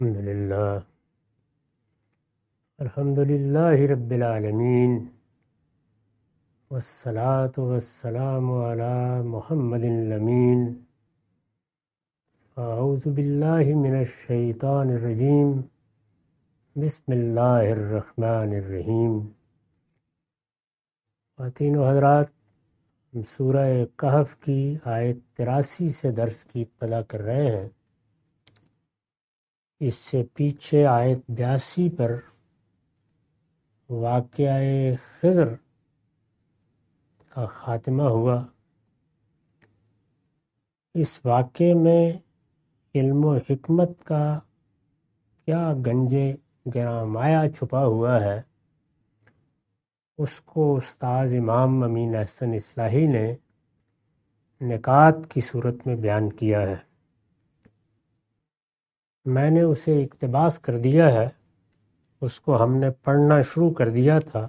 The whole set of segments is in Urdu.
الحمد للہ رب العالمین والصلاة والسلام علی محمد الامین اعوذ باللہ من الشیطان الرجیم بسم اللہ الرحمن الرحیم۔ خواتین و حضرات، ہم سورہ کہف کی آیت 83 سے درس کی ابتدا کر رہے ہیں۔ اس سے پیچھے آیت 82 پر واقعہ خضر کا خاتمہ ہوا۔ اس واقعے میں علم و حکمت کا کیا گنج گراں مایہ چھپا ہوا ہے، اس کو استاذ امام امین احسن اصلاحی نے نکات کی صورت میں بیان کیا ہے۔ میں نے اسے اقتباس کر دیا ہے، اس کو ہم نے پڑھنا شروع کر دیا تھا،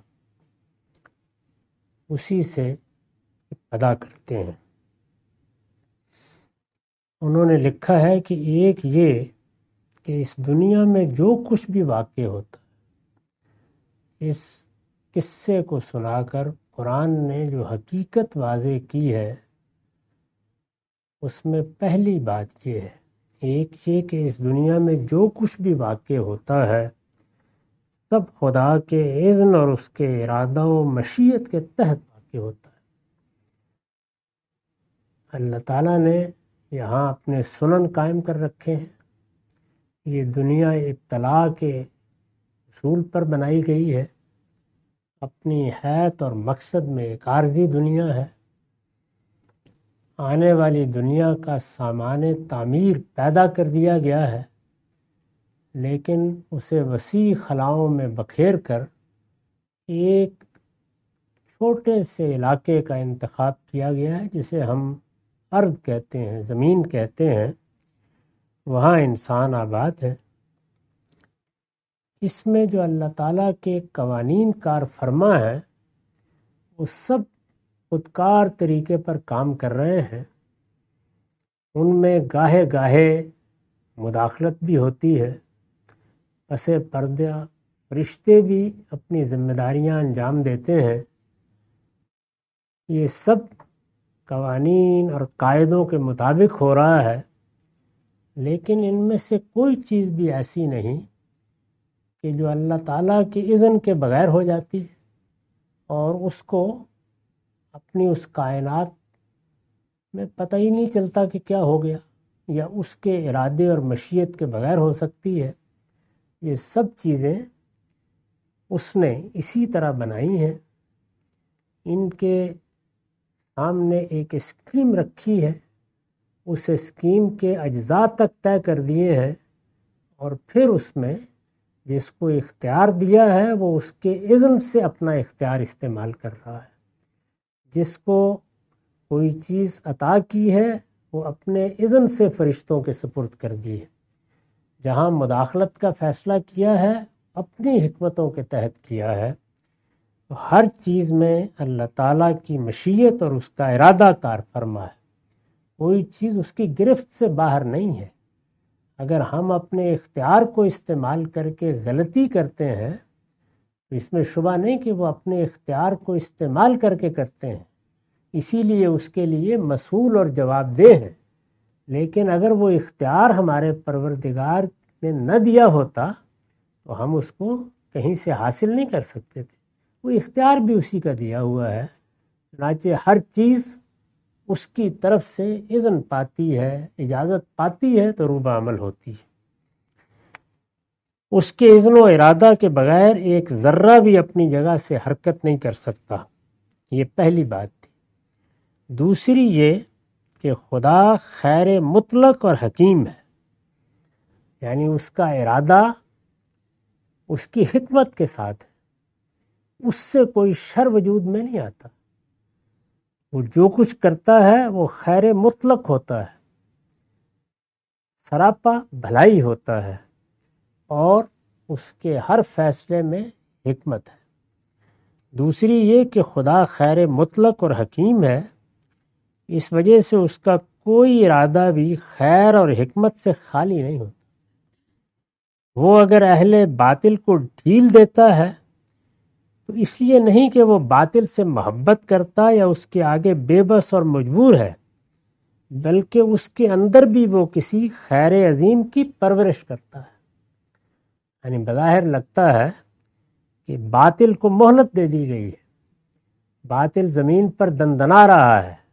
اسی سے ابتدا کرتے ہیں۔ انہوں نے لکھا ہے کہ ایک یہ کہ اس دنیا میں جو کچھ بھی واقع ہوتا ہے، اس قصے کو سنا کر قرآن نے جو حقیقت واضح کی ہے، اس میں پہلی بات یہ ہے، ایک یہ کہ اس دنیا میں جو کچھ بھی واقع ہوتا ہے سب خدا کے اذن اور اس کے ارادہ و مشیت کے تحت واقع ہوتا ہے۔ اللہ تعالیٰ نے یہاں اپنے سنن قائم کر رکھے ہیں۔ یہ دنیا ابتلاء کے اصول پر بنائی گئی ہے، اپنی حیثیت اور مقصد میں ایک عارضی دنیا ہے۔ آنے والی دنیا کا سامان تعمیر پیدا کر دیا گیا ہے، لیکن اسے وسیع خلاؤں میں بکھیر کر ایک چھوٹے سے علاقے کا انتخاب کیا گیا ہے جسے ہم ارض کہتے ہیں، زمین کہتے ہیں۔ وہاں انسان آباد ہے۔ اس میں جو اللہ تعالیٰ کے قوانین کار فرما ہے وہ سب خودکار طریقے پر کام کر رہے ہیں۔ ان میں گاہے گاہے مداخلت بھی ہوتی ہے، پس پردہ فرشتے بھی اپنی ذمہ داریاں انجام دیتے ہیں۔ یہ سب قوانین اور قاعدوں کے مطابق ہو رہا ہے، لیکن ان میں سے کوئی چیز بھی ایسی نہیں کہ جو اللہ تعالیٰ کے اذن کے بغیر ہو جاتی ہے اور اس کو اپنی اس کائنات میں پتہ ہی نہیں چلتا کہ کیا ہو گیا، یا اس کے ارادے اور مشیت کے بغیر ہو سکتی ہے۔ یہ سب چیزیں اس نے اسی طرح بنائی ہیں۔ ان کے سامنے ایک اسکیم رکھی ہے، اس اسکیم کے اجزاء تک طے کر دیے ہیں، اور پھر اس میں جس کو اختیار دیا ہے وہ اس کے اذن سے اپنا اختیار استعمال کر رہا ہے۔ جس کو کوئی چیز عطا کی ہے وہ اپنے اذن سے فرشتوں کے سپرد کر دی ہے۔ جہاں مداخلت کا فیصلہ کیا ہے اپنی حکمتوں کے تحت کیا ہے۔ ہر چیز میں اللہ تعالیٰ کی مشیت اور اس کا ارادہ کار فرما ہے، کوئی چیز اس کی گرفت سے باہر نہیں ہے۔ اگر ہم اپنے اختیار کو استعمال کر کے غلطی کرتے ہیں تو اس میں شبہ نہیں کہ وہ اپنے اختیار کو استعمال کر کے کرتے ہیں، اسی لیے اس کے لیے مسئول اور جواب دہ ہیں۔ لیکن اگر وہ اختیار ہمارے پروردگار نے نہ دیا ہوتا تو ہم اس کو کہیں سے حاصل نہیں کر سکتے تھے۔ وہ اختیار بھی اسی کا دیا ہوا ہے، چنانچہ ہر چیز اس کی طرف سے اذن پاتی ہے، اجازت پاتی ہے تو روبہ عمل ہوتی ہے۔ اس کے اذن و ارادہ کے بغیر ایک ذرہ بھی اپنی جگہ سے حرکت نہیں کر سکتا۔ یہ پہلی بات تھی۔ دوسری یہ کہ خدا خیر مطلق اور حکیم ہے، یعنی اس کا ارادہ اس کی حکمت کے ساتھ ہے، اس سے کوئی شر وجود میں نہیں آتا۔ وہ جو کچھ کرتا ہے وہ خیر مطلق ہوتا ہے، سراپا بھلائی ہوتا ہے، اور اس کے ہر فیصلے میں حکمت ہے۔ دوسری یہ کہ خدا خیر مطلق اور حکیم ہے، اس وجہ سے اس کا کوئی ارادہ بھی خیر اور حکمت سے خالی نہیں ہوتا۔ وہ اگر اہل باطل کو ڈھیل دیتا ہے تو اس لیے نہیں کہ وہ باطل سے محبت کرتا یا اس کے آگے بے بس اور مجبور ہے، بلکہ اس کے اندر بھی وہ کسی خیر عظیم کی پرورش کرتا ہے۔ یعنی بظاہر لگتا ہے کہ باطل کو مہلت دے دی گئی ہے، باطل زمین پر دندنا رہا ہے،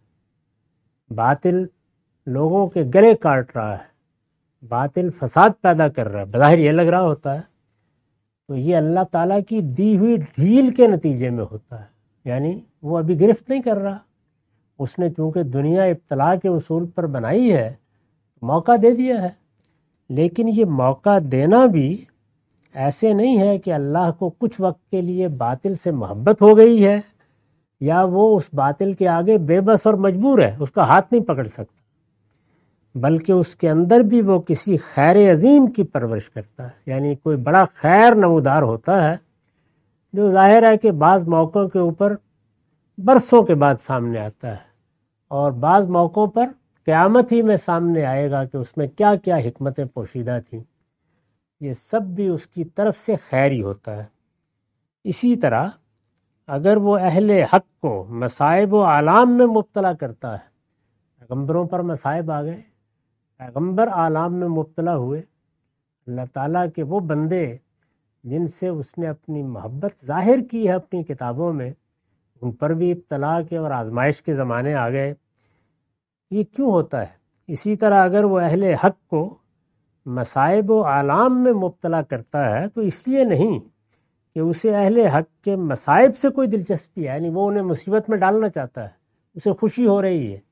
باطل لوگوں کے گلے کاٹ رہا ہے، باطل فساد پیدا کر رہا ہے، بظاہر یہ لگ رہا ہوتا ہے، تو یہ اللہ تعالیٰ کی دی ہوئی ڈھیل کے نتیجے میں ہوتا ہے۔ یعنی وہ ابھی گرفت نہیں کر رہا، اس نے چونکہ دنیا ابتلا کے اصول پر بنائی ہے، موقع دے دیا ہے، لیکن یہ موقع دینا بھی ایسے نہیں ہے کہ اللہ کو کچھ وقت کے لیے باطل سے محبت ہو گئی ہے یا وہ اس باطل کے آگے بے بس اور مجبور ہے، اس کا ہاتھ نہیں پکڑ سکتا، بلکہ اس کے اندر بھی وہ کسی خیر عظیم کی پرورش کرتا ہے۔ یعنی کوئی بڑا خیر نمودار ہوتا ہے جو ظاہر ہے کہ بعض موقعوں کے اوپر برسوں کے بعد سامنے آتا ہے، اور بعض موقعوں پر قیامت ہی میں سامنے آئے گا کہ اس میں کیا کیا حکمتیں پوشیدہ تھیں۔ یہ سب بھی اس کی طرف سے خیر ہی ہوتا ہے۔ اسی طرح اگر وہ اہل حق کو مصائب و آلام میں مبتلا کرتا ہے، پیغمبروں پر مصائب آ گئے، پیغمبر آلام میں مبتلا ہوئے، اللہ تعالیٰ کے وہ بندے جن سے اس نے اپنی محبت ظاہر کی ہے اپنی کتابوں میں، ان پر بھی ابتلا کے اور آزمائش کے زمانے آ گئے۔ یہ کیوں ہوتا ہے؟ اسی طرح اگر وہ اہل حق کو مصائب و آلام میں مبتلا کرتا ہے تو اس لیے نہیں کہ اسے اہل حق کے مصائب سے کوئی دلچسپی ہے، یعنی وہ انہیں مصیبت میں ڈالنا چاہتا ہے، اسے خوشی ہو رہی ہے،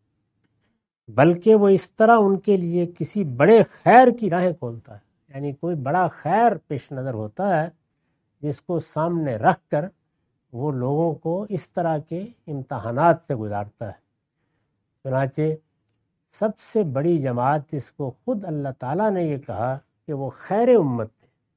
بلکہ وہ اس طرح ان کے لیے کسی بڑے خیر کی راہیں کھولتا ہے۔ یعنی کوئی بڑا خیر پیش نظر ہوتا ہے جس کو سامنے رکھ کر وہ لوگوں کو اس طرح کے امتحانات سے گزارتا ہے۔ چنانچہ سب سے بڑی جماعت جس کو خود اللہ تعالیٰ نے یہ کہا کہ وہ خیر امت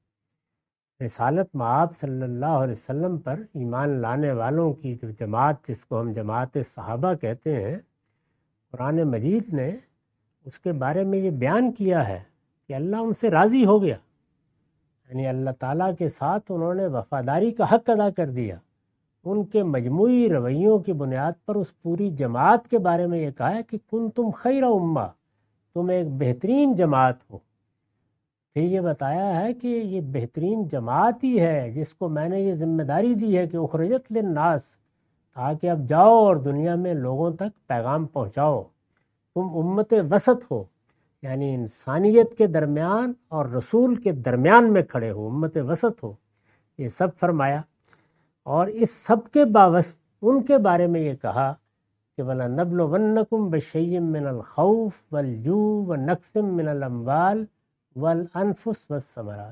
تھے، رسالت مآب صلی اللہ علیہ وسلم پر ایمان لانے والوں کی جو جماعت جس کو ہم جماعت صحابہ کہتے ہیں، قرآن مجید نے اس کے بارے میں یہ بیان کیا ہے کہ اللہ ان سے راضی ہو گیا، یعنی اللہ تعالیٰ کے ساتھ انہوں نے وفاداری کا حق ادا کر دیا۔ ان کے مجموعی رویوں کی بنیاد پر اس پوری جماعت کے بارے میں یہ کہا ہے کہ کنتم خیر امہ، تم ایک بہترین جماعت ہو۔ پھر یہ بتایا ہے کہ یہ بہترین جماعت ہی ہے جس کو میں نے یہ ذمہ داری دی ہے کہ اخرجت للناس، تاکہ اب جاؤ اور دنیا میں لوگوں تک پیغام پہنچاؤ۔ تم امت وسط ہو، یعنی انسانیت کے درمیان اور رسول کے درمیان میں کھڑے ہو، امت وسط ہو، یہ سب فرمایا۔ اور اس سب کے باوجود ان کے بارے میں یہ کہا کہ وَلَنَبْلُوَنَّكُمْ بِشَيْءٍ مِّنَ الْخَوْفِ وَالْجُوعِ وَنَقْصٍ مِّنَ الْأَمْوَالِ وَالْأَنفُسِ وَالثَّمَرَاتِ،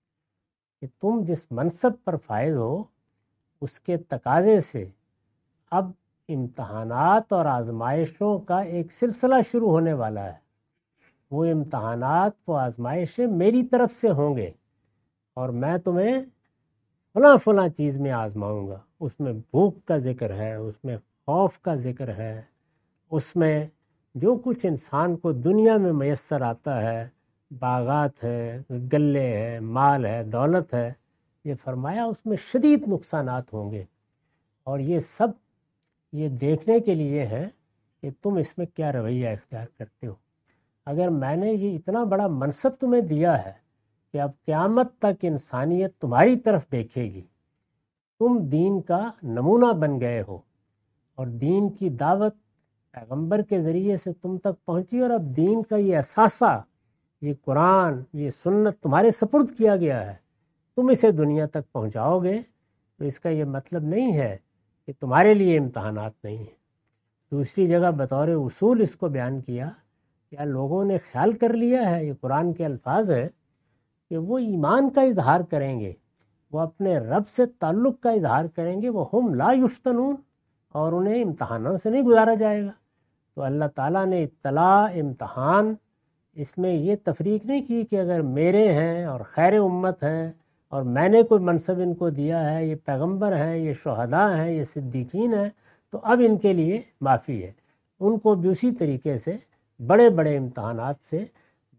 کہ تم جس منصب پر فائز ہو اس کے تقاضے سے اب امتحانات اور آزمائشوں کا ایک سلسلہ شروع ہونے والا ہے۔ وہ امتحانات و آزمائشیں میری طرف سے ہوں گے، اور میں تمہیں فلاں فلاں چیز میں آزماؤں گا۔ اس میں بھوک کا ذکر ہے، اس میں خوف کا ذکر ہے، اس میں جو کچھ انسان کو دنیا میں میسر آتا ہے، باغات ہے، گلے ہے، مال ہے، دولت ہے، یہ فرمایا اس میں شدید نقصانات ہوں گے، اور یہ سب یہ دیکھنے کے لیے ہے کہ تم اس میں کیا رویہ اختیار کرتے ہو۔ اگر میں نے یہ اتنا بڑا منصب تمہیں دیا ہے کہ اب قیامت تک انسانیت تمہاری طرف دیکھے گی، تم دین کا نمونہ بن گئے ہو، اور دین کی دعوت پیغمبر کے ذریعے سے تم تک پہنچی، اور اب دین کا یہ اثاثہ، یہ قرآن، یہ سنت تمہارے سپرد کیا گیا ہے، تم اسے دنیا تک پہنچاؤ گے، تو اس کا یہ مطلب نہیں ہے کہ تمہارے لیے امتحانات نہیں ہیں۔ دوسری جگہ بطور اصول اس کو بیان کیا، کیا لوگوں نے خیال کر لیا ہے، یہ قرآن کے الفاظ ہے، کہ وہ ایمان کا اظہار کریں گے، وہ اپنے رب سے تعلق کا اظہار کریں گے، وہ ہم لا یفتنون، اور انہیں امتحانوں سے نہیں گزارا جائے گا۔ تو اللہ تعالیٰ نے ابتلا، امتحان، اس میں یہ تفریق نہیں کی کہ اگر میرے ہیں اور خیر امت ہیں اور میں نے کوئی منصب ان کو دیا ہے، یہ پیغمبر ہیں، یہ شہداء ہیں، یہ صدیقین ہیں، تو اب ان کے لیے معافی ہے۔ ان کو بھی اسی طریقے سے بڑے بڑے امتحانات سے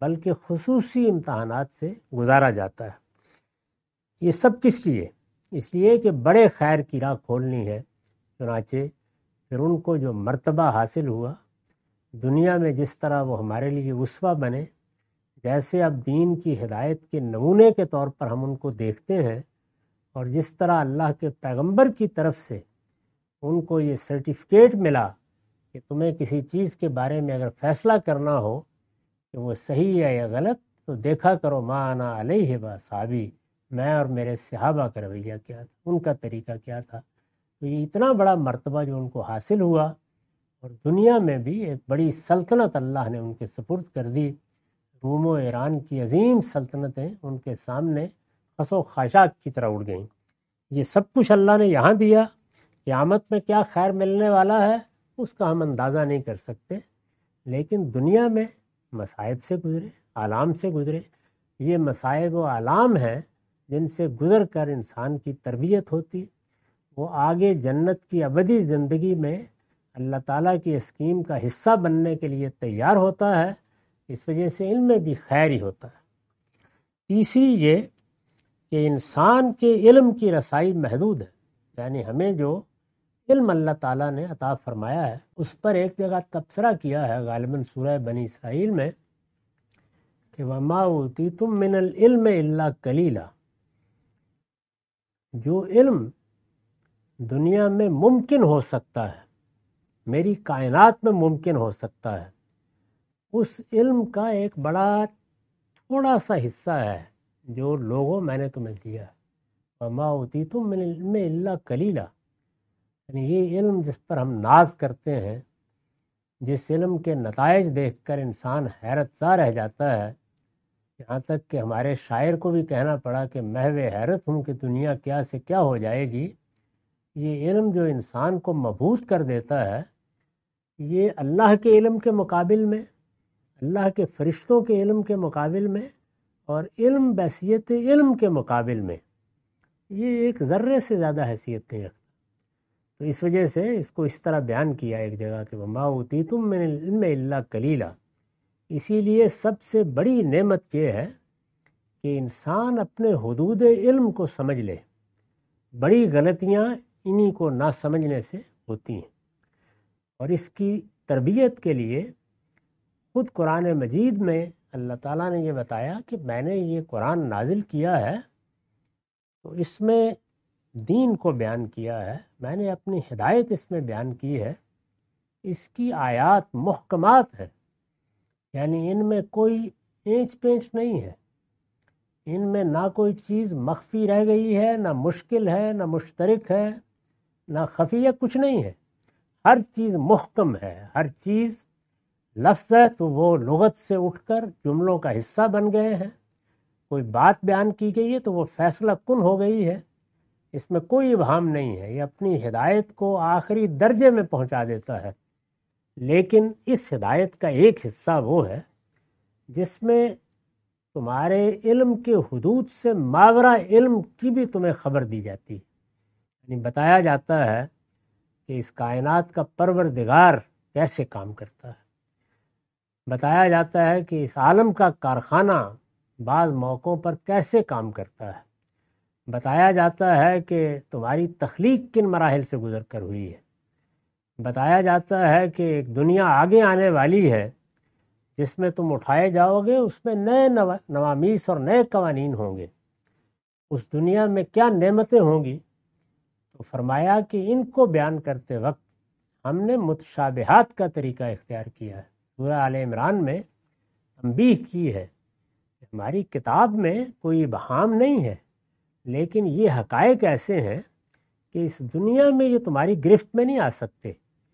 بلکہ خصوصی امتحانات سے گزارا جاتا ہے۔ یہ سب کس لیے؟ اس لیے کہ بڑے خیر کی راہ کھولنی ہے۔ چنانچہ پھر ان کو جو مرتبہ حاصل ہوا دنیا میں، جس طرح وہ ہمارے لیے اسوہ بنے، جیسے اب دین کی ہدایت کے نمونے کے طور پر ہم ان کو دیکھتے ہیں، اور جس طرح اللہ کے پیغمبر کی طرف سے ان کو یہ سرٹیفکیٹ ملا کہ تمہیں کسی چیز کے بارے میں اگر فیصلہ کرنا ہو کہ وہ صحیح ہے یا غلط، تو دیکھا کرو ما انا علیہ و اصحابی، میں اور میرے صحابہ کا رویہ کیا تھا، ان کا طریقہ کیا تھا۔ تو یہ اتنا بڑا مرتبہ جو ان کو حاصل ہوا، اور دنیا میں بھی ایک بڑی سلطنت اللہ نے ان کے سپرد کر دی۔ روم و ایران کی عظیم سلطنتیں ان کے سامنے خس و خاشاک کی طرح اڑ گئیں۔ یہ سب کچھ اللہ نے یہاں دیا، قیامت میں کیا خیر ملنے والا ہے اس کا ہم اندازہ نہیں کر سکتے، لیکن دنیا میں مصائب سے گزرے، آلام سے گزرے۔ یہ مصائب و آلام ہیں جن سے گزر کر انسان کی تربیت ہوتی، وہ آگے جنت کی ابدی زندگی میں اللہ تعالیٰ کی اسکیم کا حصہ بننے کے لیے تیار ہوتا ہے۔ اس وجہ سے علم میں بھی خیر ہی ہوتا ہے۔ تیسری یہ کہ انسان کے علم کی رسائی محدود ہے، یعنی ہمیں جو علم اللہ تعالیٰ نے عطا فرمایا ہے اس پر ایک جگہ تبصرہ کیا ہے غالباً سورہ بنی اسرائیل میں کہ وَمَا أُوتِيتُم مِّنَ الْعِلْمِ إِلَّا قَلِيلًا۔ جو علم دنیا میں ممکن ہو سکتا ہے، میری کائنات میں ممکن ہو سکتا ہے، اس علم کا ایک بڑا تھوڑا سا حصہ ہے جو لوگوں میں نے تمہیں دیا ہے۔ وَمَا أُوتِيتُم مِّنَ الْعِلْمِ إِلَّا قَلِيلًا، یعنی یہ علم جس پر ہم ناز کرتے ہیں، جس علم کے نتائج دیکھ کر انسان حیرت زا رہ جاتا ہے، یہاں تک کہ ہمارے شاعر کو بھی کہنا پڑا کہ محو حیرت ہوں کہ دنیا کیا سے کیا ہو جائے گی۔ یہ علم جو انسان کو مبہوت کر دیتا ہے، یہ اللہ کے علم کے مقابل میں، اللہ کے فرشتوں کے علم کے مقابل میں، اور علم بحیثیت علم کے مقابل میں یہ ایک ذرے سے زیادہ حیثیت نہیں رکھتا۔ تو اس وجہ سے اس کو اس طرح بیان کیا ایک جگہ کہ وَمَا أُوتِيتُم مِّنَ الْعِلْمِ إِلَّا قَلِيلًا۔ اسی لیے سب سے بڑی نعمت یہ ہے کہ انسان اپنے حدود علم کو سمجھ لے۔ بڑی غلطیاں انہی کو نہ سمجھنے سے ہوتی ہیں، اور اس کی تربیت کے لیے خود قرآن مجید میں اللہ تعالیٰ نے یہ بتایا کہ میں نے یہ قرآن نازل کیا ہے تو اس میں دین کو بیان کیا ہے، میں نے اپنی ہدایت اس میں بیان کی ہے۔ اس کی آیات محکمات ہے، یعنی ان میں کوئی اینچ پینچ نہیں ہے، ان میں نہ کوئی چیز مخفی رہ گئی ہے، نہ مشکل ہے، نہ مشترک ہے، نہ خفیہ، کچھ نہیں ہے۔ ہر چیز محکم ہے، ہر چیز لفظ ہے تو وہ لغت سے اٹھ کر جملوں کا حصہ بن گئے ہیں۔ کوئی بات بیان کی گئی ہے تو وہ فیصلہ کن ہو گئی ہے، اس میں کوئی ابہام نہیں ہے۔ یہ اپنی ہدایت کو آخری درجے میں پہنچا دیتا ہے، لیکن اس ہدایت کا ایک حصہ وہ ہے جس میں تمہارے علم کے حدود سے ماورا علم کی بھی تمہیں خبر دی جاتی ہے، یعنی بتایا جاتا ہے کہ اس کائنات کا پروردگار کیسے کام کرتا ہے، بتایا جاتا ہے کہ اس عالم کا کارخانہ بعض موقعوں پر کیسے کام کرتا ہے، بتایا جاتا ہے کہ تمہاری تخلیق کن مراحل سے گزر کر ہوئی ہے، بتایا جاتا ہے کہ ایک دنیا آگے آنے والی ہے جس میں تم اٹھائے جاؤ گے، اس میں نئے نوامیس اور نئے قوانین ہوں گے، اس دنیا میں کیا نعمتیں ہوں گی۔ تو فرمایا کہ ان کو بیان کرتے وقت ہم نے متشابہات کا طریقہ اختیار کیا ہے۔ سورہ آل عمران میں تنبیہ کی ہے کہ ہماری کتاب میں کوئی ابہام نہیں ہے، لیکن یہ حقائق ایسے ہیں کہ اس دنیا میں یہ تمہاری گرفت میں نہیں آ سکتے،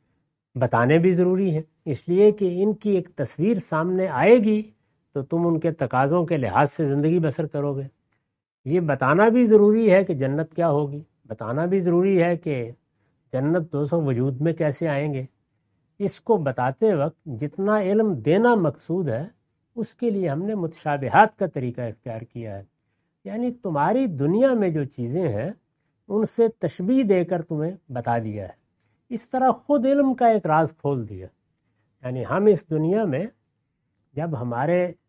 بتانے بھی ضروری ہے، اس لیے کہ ان کی ایک تصویر سامنے آئے گی تو تم ان کے تقاضوں کے لحاظ سے زندگی بسر کرو گے۔ یہ بتانا بھی ضروری ہے کہ جنت کیا ہوگی، بتانا بھی ضروری ہے کہ جنت دوزخ وجود میں کیسے آئیں گے۔ اس کو بتاتے وقت جتنا علم دینا مقصود ہے اس کے لیے ہم نے متشابہات کا طریقہ اختیار کیا ہے، یعنی تمہاری دنیا میں جو چیزیں ہیں ان سے تشبیہ دے کر تمہیں بتا دیا ہے، اس طرح خود علم کا ایک راز کھول دیا۔ یعنی ہم اس دنیا میں جب ہمارے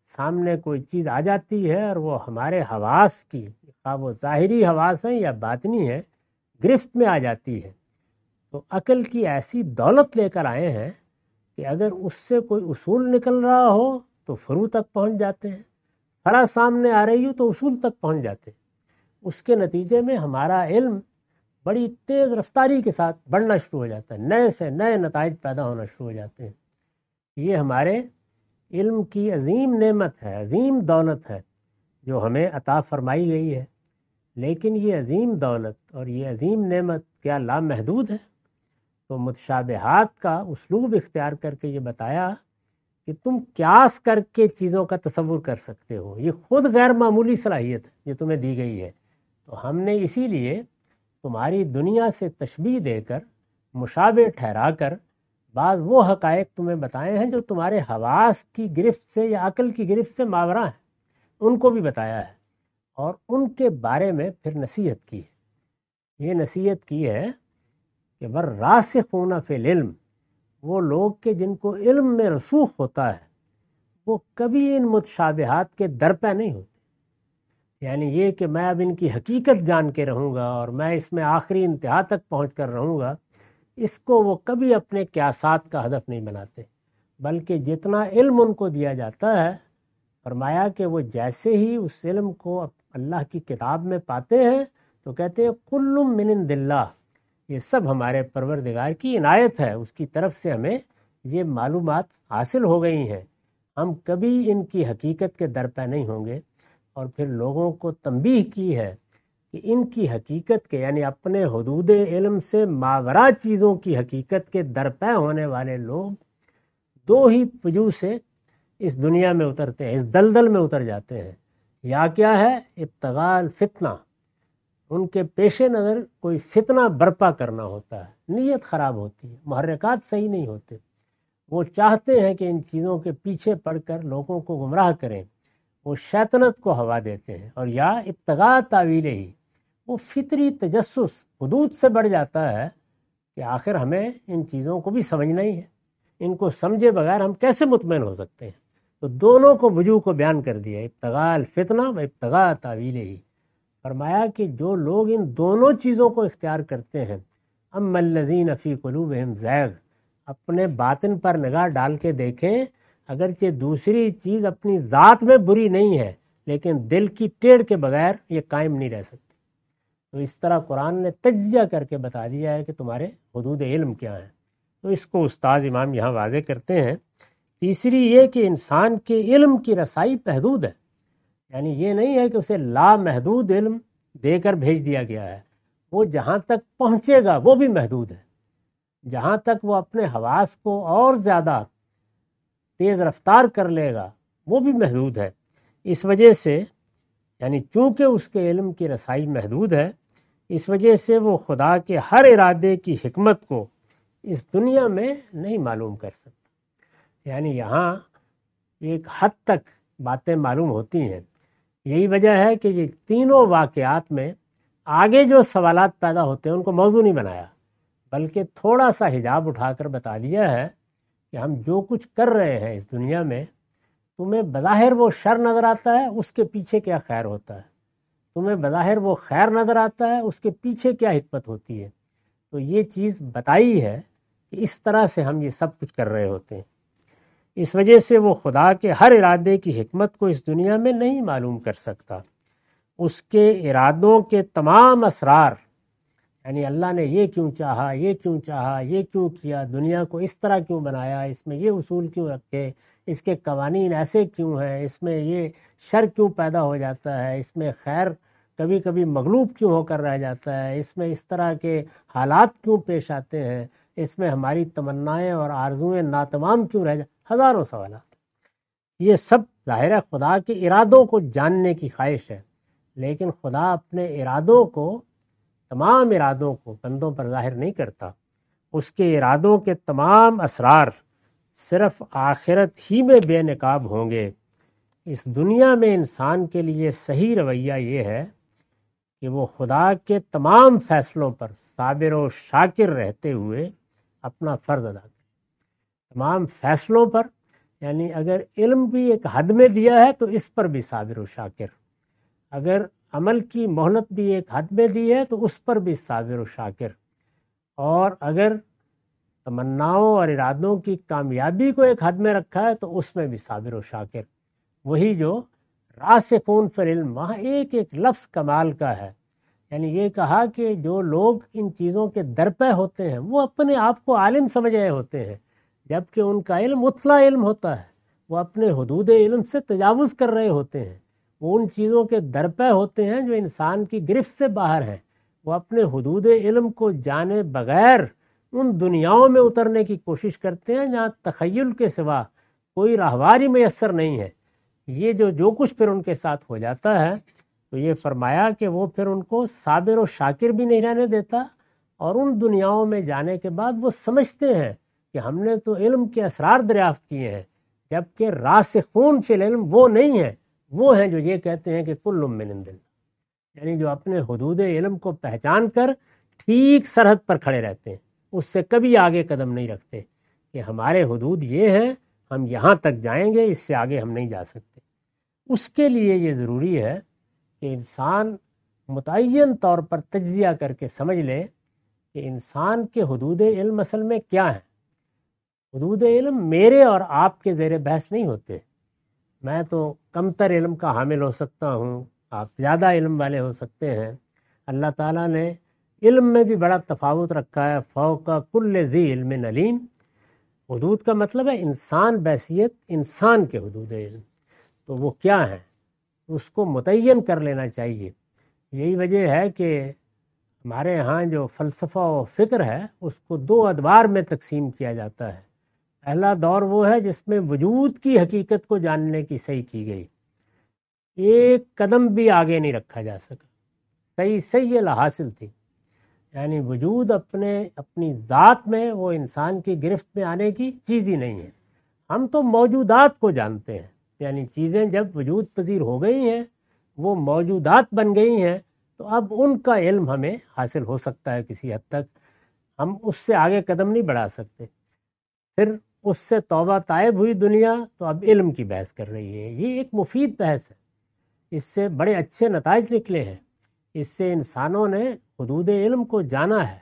سامنے کوئی چیز آ جاتی ہے اور وہ ہمارے حواس کی، خواہ وہ ظاہری حواس ہیں یا باطنی ہے، گرفت میں آ جاتی ہے، تو عقل کی ایسی دولت لے کر آئے ہیں کہ اگر اس سے کوئی اصول نکل رہا ہو تو فروع تک پہنچ جاتے ہیں، فرع سامنے آ رہی ہو تو اصول تک پہنچ جاتے ہیں۔ اس کے نتیجے میں ہمارا علم بڑی تیز رفتاری کے ساتھ بڑھنا شروع ہو جاتا ہے، نئے سے نئے نتائج پیدا ہونا شروع ہو جاتے ہیں۔ یہ ہمارے علم کی عظیم نعمت ہے، عظیم دولت ہے جو ہمیں عطا فرمائی گئی ہے، لیکن یہ عظیم دولت اور یہ عظیم نعمت کیا لامحدود ہے؟ تو متشابہات کا اسلوب اختیار کر کے یہ بتایا کہ تم قیاس کر کے چیزوں کا تصور کر سکتے ہو، یہ خود غیر معمولی صلاحیت ہے جو تمہیں دی گئی ہے۔ تو ہم نے اسی لیے تمہاری دنیا سے تشبیہ دے کر، مشابہ ٹھہرا کر بعض وہ حقائق تمہیں بتائے ہیں جو تمہارے حواس کی گرفت سے یا عقل کی گرفت سے ماوراء ہیں، ان کو بھی بتایا ہے، اور ان کے بارے میں پھر نصیحت کی ہے۔ یہ نصیحت کی ہے کہ والراسخون فی العلم، وہ لوگ کہ جن کو علم میں رسوخ ہوتا ہے وہ کبھی ان متشابہات کے در پہ نہیں ہوتے۔ یعنی یہ کہ میں اب ان کی حقیقت جان کے رہوں گا اور میں اس میں آخری انتہا تک پہنچ کر رہوں گا، اس کو وہ کبھی اپنے قیاسات کا ہدف نہیں بناتے، بلکہ جتنا علم ان کو دیا جاتا ہے، فرمایا کہ وہ جیسے ہی اس علم کو اللہ کی کتاب میں پاتے ہیں تو کہتے ہیں کل من عند اللہ، یہ سب ہمارے پروردگار کی عنایت ہے، اس کی طرف سے ہمیں یہ معلومات حاصل ہو گئی ہیں، ہم کبھی ان کی حقیقت کے در پہ نہیں ہوں گے۔ اور پھر لوگوں کو تنبیہ کی ہے کہ ان کی حقیقت کے، یعنی اپنے حدود علم سے ماوراء چیزوں کی حقیقت کے در پہ ہونے والے لوگ دو ہی وجوہ سے اس دنیا میں اترتے ہیں، اس دلدل میں اتر جاتے ہیں۔ یا کیا ہے؟ ابتغاء الفتنہ، ان کے پیش نظر کوئی فتنہ برپا کرنا ہوتا ہے، نیت خراب ہوتی ہے، محرکات صحیح نہیں ہوتے، وہ چاہتے ہیں کہ ان چیزوں کے پیچھے پڑ کر لوگوں کو گمراہ کریں، وہ شیطنت کو ہوا دیتے ہیں۔ اور یا ابتغاء تاویلہ ہی، وہ فطری تجسس حدود سے بڑھ جاتا ہے کہ آخر ہمیں ان چیزوں کو بھی سمجھنا ہی ہے، ان کو سمجھے بغیر ہم کیسے مطمئن ہو سکتے ہیں؟ تو دونوں کو وجوہ کو بیان کر دیا، ابتغاء الفتنہ و ابتغاء تاویلہ ہی۔ فرمایا کہ جو لوگ ان دونوں چیزوں کو اختیار کرتے ہیں، اما الذین فی قلوبہم زیغ، اپنے باطن پر نگاہ ڈال کے دیکھیں، اگرچہ دوسری چیز اپنی ذات میں بری نہیں ہے لیکن دل کی ٹیڑھ کے بغیر یہ قائم نہیں رہ سکتی۔ تو اس طرح قرآن نے تجزیہ کر کے بتا دیا ہے کہ تمہارے حدود علم کیا ہیں۔ تو اس کو استاذ امام یہاں واضح کرتے ہیں۔ تیسری یہ کہ انسان کے علم کی رسائی محدود ہے، یعنی یہ نہیں ہے کہ اسے لامحدود علم دے کر بھیج دیا گیا ہے، وہ جہاں تک پہنچے گا وہ بھی محدود ہے، جہاں تک وہ اپنے حواس کو اور زیادہ تیز رفتار کر لے گا وہ بھی محدود ہے۔ اس وجہ سے، یعنی چونکہ اس کے علم کی رسائی محدود ہے، اس وجہ سے وہ خدا کے ہر ارادے کی حکمت کو اس دنیا میں نہیں معلوم کر سکتا۔ یعنی یہاں ایک حد تک باتیں معلوم ہوتی ہیں۔ یہی وجہ ہے کہ یہ تینوں واقعات میں آگے جو سوالات پیدا ہوتے ہیں ان کو موضوع نہیں بنایا، بلکہ تھوڑا سا حجاب اٹھا کر بتا دیا ہے کہ ہم جو کچھ کر رہے ہیں اس دنیا میں، تمہیں بظاہر وہ شر نظر آتا ہے، اس کے پیچھے کیا خیر ہوتا ہے، تمہیں بظاہر وہ خیر نظر آتا ہے، اس کے پیچھے کیا حکمت ہوتی ہے۔ تو یہ چیز بتائی ہے کہ اس طرح سے ہم یہ سب کچھ کر رہے ہوتے ہیں۔ اس وجہ سے وہ خدا کے ہر ارادے کی حکمت کو اس دنیا میں نہیں معلوم کر سکتا۔ اس کے ارادوں کے تمام اسرار، یعنی اللہ نے یہ کیوں چاہا، یہ کیوں چاہا، یہ کیوں کیا، دنیا کو اس طرح کیوں بنایا، اس میں یہ اصول کیوں رکھے، اس کے قوانین ایسے کیوں ہیں، اس میں یہ شر کیوں پیدا ہو جاتا ہے، اس میں خیر کبھی کبھی مغلوب کیوں ہو کر رہ جاتا ہے، اس میں اس طرح کے حالات کیوں پیش آتے ہیں، اس میں ہماری تمنائیں اور آرزوئیں ناتمام کیوں رہ جاتی، ہزاروں سوالات۔ یہ سب ظاہر ہے خدا کے ارادوں کو جاننے کی خواہش ہے، لیکن خدا اپنے ارادوں کو، تمام ارادوں کو بندوں پر ظاہر نہیں کرتا۔ اس کے ارادوں کے تمام اسرار صرف آخرت ہی میں بے نقاب ہوں گے۔ اس دنیا میں انسان کے لیے صحیح رویہ یہ ہے کہ وہ خدا کے تمام فیصلوں پر صابر و شاکر رہتے ہوئے اپنا فرض ادا کرے، تمام فیصلوں پر، یعنی اگر علم بھی ایک حد میں دیا ہے تو اس پر بھی صابر و شاکر، اگر عمل کی مہلت بھی ایک حد میں دی ہے تو اس پر بھی صابر و شاکر، اور اگر تمناؤں اور ارادوں کی کامیابی کو ایک حد میں رکھا ہے تو اس میں بھی صابر و شاکر۔ وہی جو راسخون فی العلم، وہاں ایک ایک لفظ کمال کا ہے، یعنی یہ کہا کہ جو لوگ ان چیزوں کے درپے ہوتے ہیں وہ اپنے آپ کو عالم سمجھ رہے ہوتے ہیں، جبکہ ان کا علم اطلاع علم ہوتا ہے، وہ اپنے حدود علم سے تجاوز کر رہے ہوتے ہیں، وہ ان چیزوں کے درپے ہوتے ہیں جو انسان کی گرفت سے باہر ہیں، وہ اپنے حدود علم کو جانے بغیر ان دنیاؤں میں اترنے کی کوشش کرتے ہیں جہاں تخیل کے سوا کوئی راہواری میسر نہیں ہے۔ یہ جو کچھ پھر ان کے ساتھ ہو جاتا ہے تو یہ فرمایا کہ وہ پھر ان کو صابر و شاکر بھی نہیں رہنے دیتا، اور ان دنیاؤں میں جانے کے بعد وہ سمجھتے ہیں کہ ہم نے تو علم کے اسرار دریافت کیے ہیں، جبکہ راسخون فی العلم وہ نہیں ہیں، وہ ہیں جو یہ کہتے ہیں کہ کل من عند اللہ، یعنی جو اپنے حدود علم کو پہچان کر ٹھیک سرحد پر کھڑے رہتے ہیں، اس سے کبھی آگے قدم نہیں رکھتے کہ ہمارے حدود یہ ہیں، ہم یہاں تک جائیں گے، اس سے آگے ہم نہیں جا سکتے۔ اس کے لیے یہ ضروری ہے کہ انسان متعین طور پر تجزیہ کر کے سمجھ لے کہ انسان کے حدود علم اصل میں کیا ہیں۔ حدود علم میرے اور آپ کے زیر بحث نہیں ہوتے، میں تو کمتر علم کا حامل ہو سکتا ہوں، آپ زیادہ علم والے ہو سکتے ہیں۔ اللہ تعالیٰ نے علم میں بھی بڑا تفاوت رکھا ہے، فوق کل ذی علم علیم۔ حدود کا مطلب ہے انسان بحیثیت انسان کے حدود علم، تو وہ کیا ہیں اس کو متعین کر لینا چاہیے۔ یہی وجہ ہے کہ ہمارے ہاں جو فلسفہ و فکر ہے اس کو دو ادوار میں تقسیم کیا جاتا ہے۔ پہلا دور وہ ہے جس میں وجود کی حقیقت کو جاننے کی صحیح کی گئی، ایک قدم بھی آگے نہیں رکھا جا سکا، صحیح حاصل تھی، یعنی وجود اپنی ذات میں وہ انسان کی گرفت میں آنے کی چیز ہی نہیں ہے۔ ہم تو موجودات کو جانتے ہیں، یعنی چیزیں جب وجود پذیر ہو گئی ہیں، وہ موجودات بن گئی ہیں، تو اب ان کا علم ہمیں حاصل ہو سکتا ہے کسی حد تک، ہم اس سے آگے قدم نہیں بڑھا سکتے۔ پھر اس سے توبہ طائب ہوئی دنیا تو اب علم کی بحث کر رہی ہے، یہ ایک مفید بحث ہے، اس سے بڑے اچھے نتائج نکلے ہیں، اس سے انسانوں نے حدود علم کو جانا ہے۔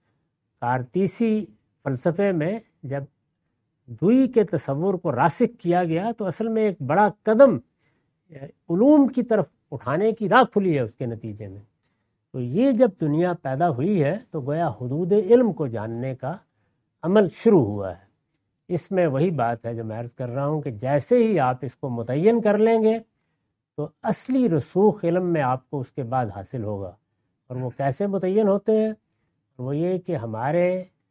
کارتیسی فلسفے میں جب دوئی کے تصور کو راسخ کیا گیا تو اصل میں ایک بڑا قدم علوم کی طرف اٹھانے کی راہ کھلی ہے اس کے نتیجے میں۔ تو یہ جب دنیا پیدا ہوئی ہے تو گویا حدود علم کو جاننے کا عمل شروع ہوا ہے۔ اس میں وہی بات ہے جو میں عرض کر رہا ہوں کہ جیسے ہی آپ اس کو متعین کر لیں گے تو اصلی رسوخ علم میں آپ کو اس کے بعد حاصل ہوگا۔ اور وہ کیسے متعین ہوتے ہیں؟ وہ یہ کہ ہمارے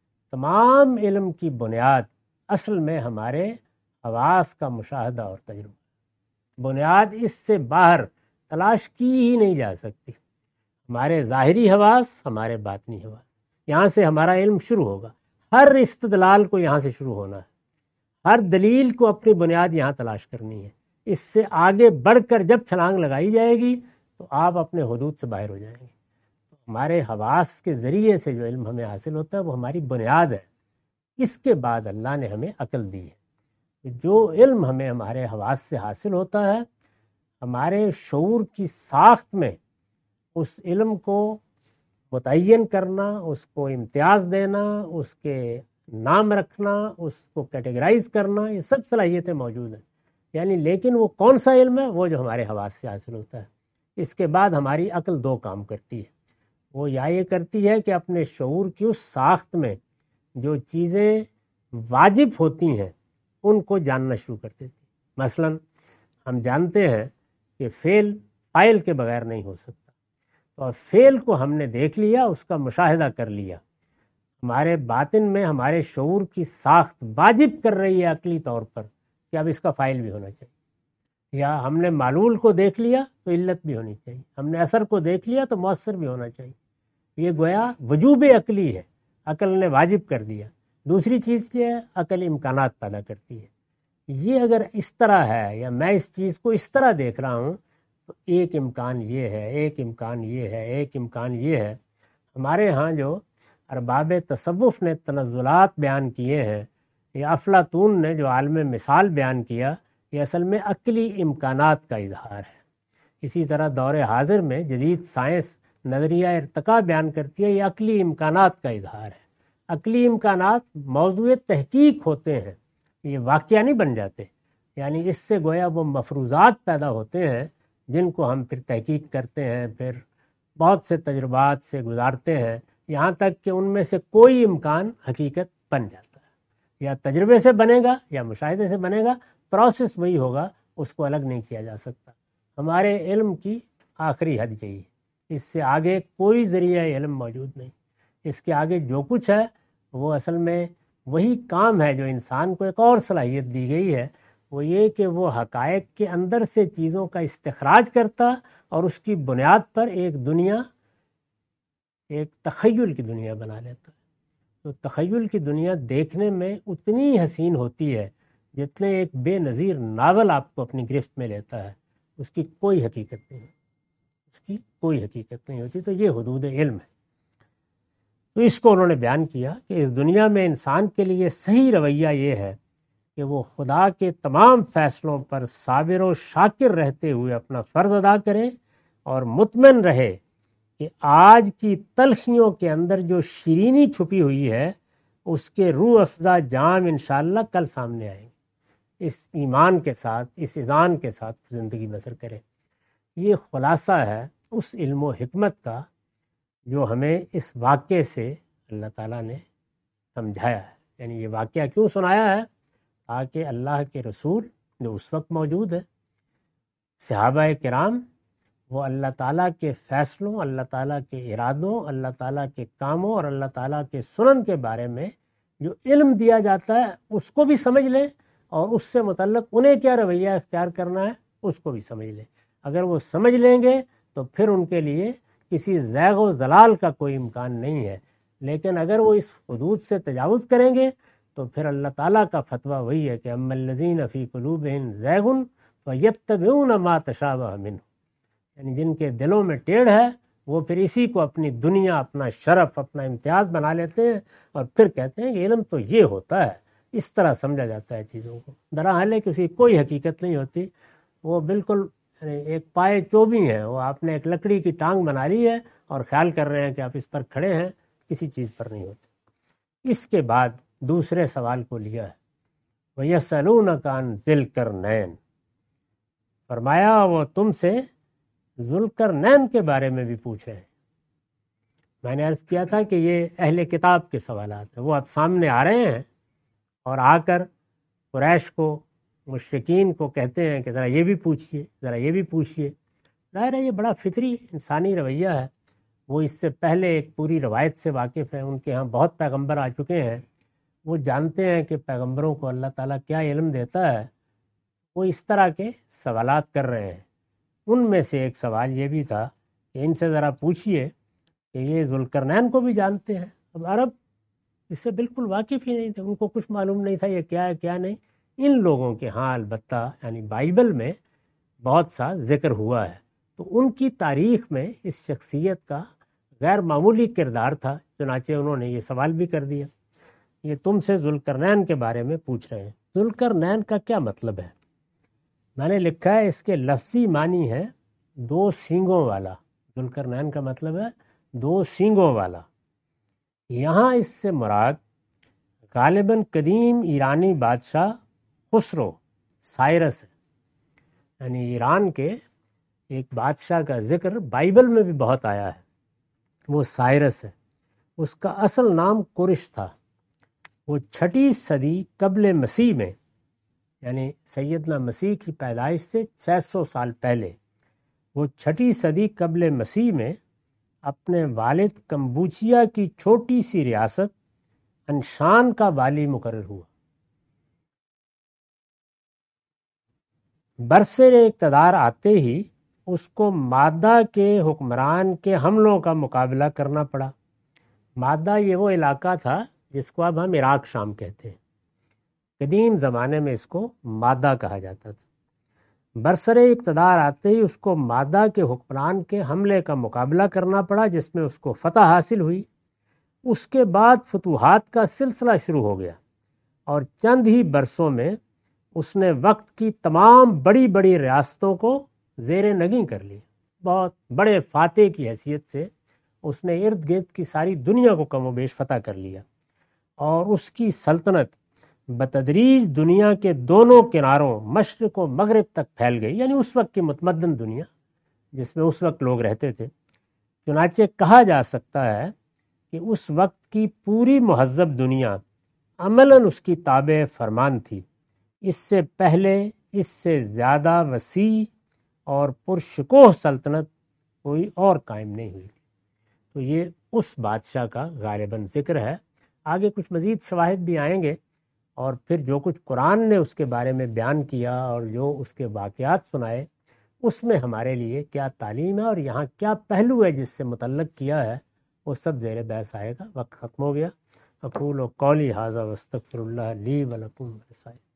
تمام علم کی بنیاد اصل میں ہمارے حواس کا مشاہدہ اور تجربہ، بنیاد اس سے باہر تلاش کی ہی نہیں جا سکتی۔ ہمارے ظاہری حواس، ہمارے باطنی حواس، یہاں سے ہمارا علم شروع ہوگا، ہر استدلال کو یہاں سے شروع ہونا ہے، ہر دلیل کو اپنی بنیاد یہاں تلاش کرنی ہے۔ اس سے آگے بڑھ کر جب چھلانگ لگائی جائے گی تو آپ اپنے حدود سے باہر ہو جائیں گے۔ ہمارے حواس کے ذریعے سے جو علم ہمیں حاصل ہوتا ہے وہ ہماری بنیاد ہے۔ اس کے بعد اللہ نے ہمیں عقل دی ہے۔ جو علم ہمیں ہمارے حواس سے حاصل ہوتا ہے، ہمارے شعور کی ساخت میں اس علم کو متعین کرنا، اس کو امتیاز دینا، اس کے نام رکھنا، اس کو کیٹیگرائز کرنا، یہ سب صلاحیتیں موجود ہیں۔ یعنی لیکن وہ کون سا علم ہے؟ وہ جو ہمارے حواس سے حاصل ہوتا ہے۔ اس کے بعد ہماری عقل دو کام کرتی ہے، وہ یہ کرتی ہے کہ اپنے شعور کی اس ساخت میں جو چیزیں واجب ہوتی ہیں ان کو جاننا شروع کر دیتی۔ مثلا ہم جانتے ہیں کہ فعل فاعل کے بغیر نہیں ہو سکتا، تو فعل کو ہم نے دیکھ لیا، اس کا مشاہدہ کر لیا، ہمارے باطن میں ہمارے شعور کی ساخت واجب کر رہی ہے عقلی طور پر کہ اب اس کا فاعل بھی ہونا چاہیے۔ یا ہم نے معلول کو دیکھ لیا تو علت بھی ہونی چاہیے، ہم نے اثر کو دیکھ لیا تو مؤثر بھی ہونا چاہیے۔ یہ گویا وجوب عقلی ہے، عقل نے واجب کر دیا۔ دوسری چیز کیا ہے؟ عقل امکانات پیدا کرتی ہے۔ یہ اگر اس طرح ہے یا میں اس چیز کو اس طرح دیکھ رہا ہوں تو ایک امکان یہ ہے، ایک امکان یہ ہے، ایک امکان یہ ہے۔ ہمارے ہاں جو ارباب تصوف نے تنزلات بیان کیے ہیں، یہ افلاطون نے جو عالم مثال بیان کیا یہ اصل میں عقلی امکانات کا اظہار ہے۔ اسی طرح دور حاضر میں جدید سائنس نظریہ ارتقاء بیان کرتی ہے، یہ عقلی امکانات کا اظہار ہے۔ عقلی امکانات موضوع تحقیق ہوتے ہیں، یہ واقعہ نہیں بن جاتے، یعنی اس سے گویا وہ مفروضات پیدا ہوتے ہیں جن کو ہم پھر تحقیق کرتے ہیں، پھر بہت سے تجربات سے گزارتے ہیں، یہاں تک کہ ان میں سے کوئی امکان حقیقت بن جاتا ہے۔ یا تجربے سے بنے گا یا مشاہدے سے بنے گا، پروسیس وہی ہوگا، اس کو الگ نہیں کیا جا سکتا۔ ہمارے علم کی آخری حد یہی ہے، اس سے آگے کوئی ذریعہ علم موجود نہیں۔ اس کے آگے جو کچھ ہے وہ اصل میں وہی کام ہے جو انسان کو ایک اور صلاحیت دی گئی ہے، وہ یہ کہ وہ حقائق کے اندر سے چیزوں کا استخراج کرتا اور اس کی بنیاد پر ایک دنیا، ایک تخیل کی دنیا بنا لیتا ہے۔ تو تخیل کی دنیا دیکھنے میں اتنی حسین ہوتی ہے جتنے ایک بے نظیر ناول آپ کو اپنی گرفت میں لیتا ہے، اس کی کوئی حقیقت نہیں، اس کی کوئی حقیقت نہیں ہوتی۔ تو یہ حدود علم ہے۔ تو اس کو انہوں نے بیان کیا کہ اس دنیا میں انسان کے لیے صحیح رویہ یہ ہے کہ وہ خدا کے تمام فیصلوں پر صابر و شاکر رہتے ہوئے اپنا فرض ادا کرے اور مطمئن رہے کہ آج کی تلخیوں کے اندر جو شیرینی چھپی ہوئی ہے اس کے روح افزا جام انشاءاللہ کل سامنے آئیں گے۔ اس ایمان کے ساتھ، اس اذعان کے ساتھ زندگی بسر کرے۔ یہ خلاصہ ہے اس علم و حکمت کا جو ہمیں اس واقعے سے اللہ تعالیٰ نے سمجھایا ہے۔ یعنی یہ واقعہ کیوں سنایا ہے؟ تاکہ اللہ کے رسول جو اس وقت موجود ہے، صحابہ کرام، وہ اللہ تعالیٰ کے فیصلوں، اللہ تعالیٰ کے ارادوں، اللہ تعالیٰ کے کاموں اور اللہ تعالیٰ کے سنن کے بارے میں جو علم دیا جاتا ہے اس کو بھی سمجھ لیں، اور اس سے متعلق انہیں کیا رویہ اختیار کرنا ہے اس کو بھی سمجھ لیں۔ اگر وہ سمجھ لیں گے تو پھر ان کے لیے کسی زیغ و ضلال کا کوئی امکان نہیں ہے، لیکن اگر وہ اس حدود سے تجاوز کریں گے تو پھر اللہ تعالیٰ کا فتویٰ وہی ہے کہ اما الذین فی قلوبہم زیغ فیتبعون ما تشابہ منہ، یعنی جن کے دلوں میں ٹیڑھ ہے وہ پھر اسی کو اپنی دنیا، اپنا شرف، اپنا امتیاز بنا لیتے ہیں، اور پھر کہتے ہیں کہ علم تو یہ ہوتا ہے، اس طرح سمجھا جاتا ہے چیزوں کو۔ دراحال ہے کہ اس کی کوئی حقیقت نہیں ہوتی، وہ بالکل ایک پائے چوبی ہیں، وہ آپ نے ایک لکڑی کی ٹانگ بنا لی ہے اور خیال کر رہے ہیں کہ آپ اس پر کھڑے ہیں، کسی چیز پر نہیں ہوتے۔ اس کے بعد دوسرے سوال کو لیا ہے، وَيَسْأَلُونَكَ عَنْ ذِي الْقَرْنَيْنِ، فرمایا وہ تم سے ذوالقرنین کے بارے میں بھی پوچھ رہے ہیں۔ میں نے عرض کیا تھا کہ یہ اہل کتاب کے سوالات ہیں، وہ اب سامنے آ رہے ہیں اور آ کر قریش کو، مشرکین کو کہتے ہیں کہ ذرا یہ بھی پوچھیے، ذرا یہ بھی پوچھیے۔ ظاہر ہے یہ بڑا فطری انسانی رویہ ہے۔ وہ اس سے پہلے ایک پوری روایت سے واقف ہیں، ان کے ہاں بہت پیغمبر آ چکے ہیں، وہ جانتے ہیں کہ پیغمبروں کو اللہ تعالیٰ کیا علم دیتا ہے، وہ اس طرح کے سوالات کر رہے ہیں۔ ان میں سے ایک سوال یہ بھی تھا کہ ان سے ذرا پوچھیے کہ یہ ذوالقرنین کو بھی جانتے ہیں۔ اب عرب اس سے بالکل واقف ہی نہیں تھے، ان کو کچھ معلوم نہیں تھا یہ کیا ہے کیا نہیں۔ ان لوگوں کے ہاں البتہ یعنی بائبل میں بہت سا ذکر ہوا ہے، تو ان کی تاریخ میں اس شخصیت کا غیر معمولی کردار تھا، چنانچہ انہوں نے یہ سوال بھی کر دیا، یہ تم سے ذوالقرنین کے بارے میں پوچھ رہے ہیں۔ ذوالقرنین کا کیا مطلب ہے؟ میں نے لکھا ہے اس کے لفظی معنی ہے دو سینگوں والا۔ ذوالقرنین کا مطلب ہے دو سینگوں والا۔ یہاں اس سے مراد غالباً قدیم ایرانی بادشاہ خسرو سائرس ہے، یعنی ایران کے ایک بادشاہ کا ذکر بائبل میں بھی بہت آیا ہے، وہ سائرس ہے۔ اس کا اصل نام قرش تھا۔ وہ 6 صدی قبل مسیح میں، یعنی سیدنا مسیح کی پیدائش سے 600 سال پہلے، وہ 6 صدی قبل مسیح میں اپنے والد کمبوچیا کی چھوٹی سی ریاست انشان کا والی مقرر ہوا۔ برسر اقتدار آتے ہی اس کو مادہ کے حکمران کے حملوں کا مقابلہ کرنا پڑا۔ مادہ یہ وہ علاقہ تھا جس کو اب ہم عراق شام کہتے ہیں، قدیم زمانے میں اس کو مادہ کہا جاتا تھا۔ برسر اقتدار آتے ہی اس کو مادہ کے حکمران کے حملے کا مقابلہ کرنا پڑا، جس میں اس کو فتح حاصل ہوئی۔ اس کے بعد فتوحات کا سلسلہ شروع ہو گیا اور چند ہی برسوں میں اس نے وقت کی تمام بڑی بڑی ریاستوں کو زیر نگیں کر لیا۔ بہت بڑے فاتح کی حیثیت سے اس نے ارد گرد کی ساری دنیا کو کم و بیش فتح کر لیا، اور اس کی سلطنت بتدریج دنیا کے دونوں کناروں مشرق و مغرب تک پھیل گئی، یعنی اس وقت کی متمدن دنیا جس میں اس وقت لوگ رہتے تھے۔ چنانچہ کہا جا سکتا ہے کہ اس وقت کی پوری مہذب دنیا عملاً اس کی تابع فرمان تھی۔ اس سے پہلے اس سے زیادہ وسیع اور پرشکوہ سلطنت کوئی اور قائم نہیں ہوئی۔ تو یہ اس بادشاہ کا غالباً ذکر ہے۔ آگے کچھ مزید شواہد بھی آئیں گے، اور پھر جو کچھ قرآن نے اس کے بارے میں بیان کیا اور جو اس کے واقعات سنائے، اس میں ہمارے لیے کیا تعلیم ہے اور یہاں کیا پہلو ہے جس سے متعلق کیا ہے، وہ سب زیر بحث آئے گا۔ وقت ختم ہو گیا۔ اقول قولی ھذا واستغفر اللہ لی ولکم ولسائر